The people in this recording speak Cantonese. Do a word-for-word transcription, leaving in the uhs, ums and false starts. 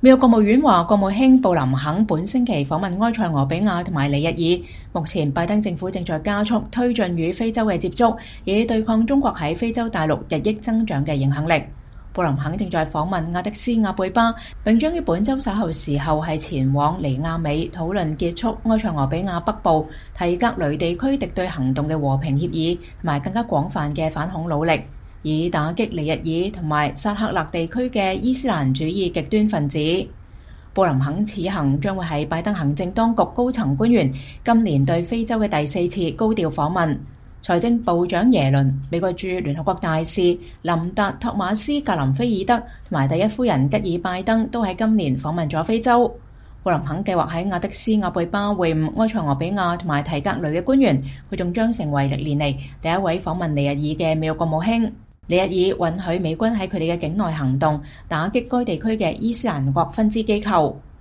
美國國務院話，國務卿布林肯本星期訪問埃塞俄比亞同埋尼日爾。目前拜登政府正在加速推進與非洲嘅接觸，以對抗中國喺非洲大陸日益增長嘅影響力。布林肯正在訪問亞的斯亞貝巴，並將於本週稍後時候係前往尼亞美討論結束埃塞俄比亞北部提格雷地區敵對行動嘅和平協議，同埋更加廣泛嘅反恐努力，以打擊尼日爾同埋薩赫勒地區嘅伊斯蘭主義極端分子。布林肯此行將會係拜登行政當局高層官員今年對非洲嘅第四次高調訪問。財政部長耶倫、美國駐聯合國大使林達托馬斯格林菲爾德同埋第一夫人吉爾拜登都喺今年訪問咗非洲。布林肯計劃喺亞的斯亞貝巴會晤埃塞俄比亞同埋提格雷嘅官員，佢仲將成為歷年嚟第一位訪問尼日爾嘅美國國務卿。尼日爾允許美軍喺佢哋嘅境內行動，打擊該地區嘅伊斯蘭國分支機構。